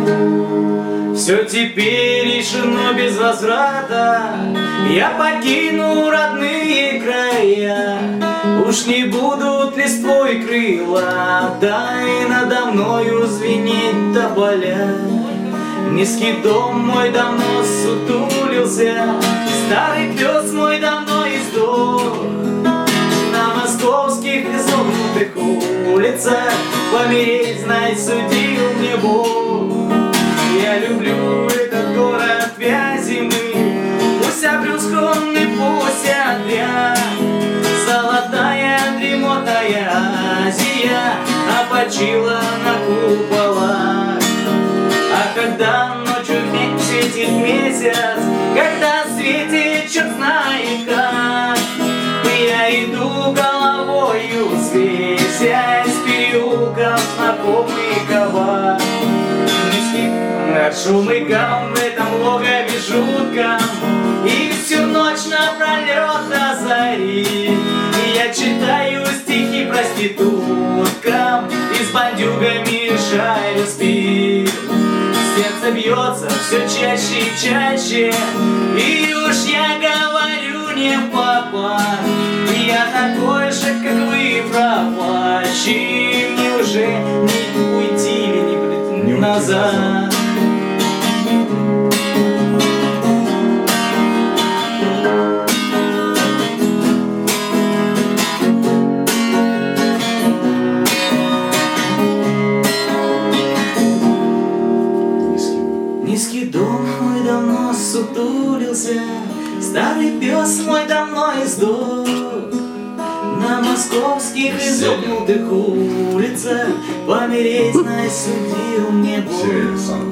Все теперь решено без возврата. Я покину родные края. Уж не будут листвой крыла, да и надо мною звенеть тополя. Низкий дом мой давно сутулился, старый пес мой давно издох. На московских изогнутых улицах помереть, знай, судил мне Бог. Я люблю этот город Вяземый, пусть обрюзг он и пусть отряд. Золотая дремотная Азия опочила на куполах. А когда ночью светит месяц, когда светит черт знает как, я иду головою свесясь переулком знакомый кабак. Над шум и гам в этом логове жутком, и всю ночь напролет до зари я читаю стихи проституткам и с бандюгами шарю спит. Сердце бьется все чаще и чаще, и уж я говорю не папа, я такой же, как вы, пропащий. Мне уже не уйти или не назад. Низкий дом мой давно сутулился, старый пес мой давно издох. На московских изогнутых улицах помереть, знай, судил мне Бог.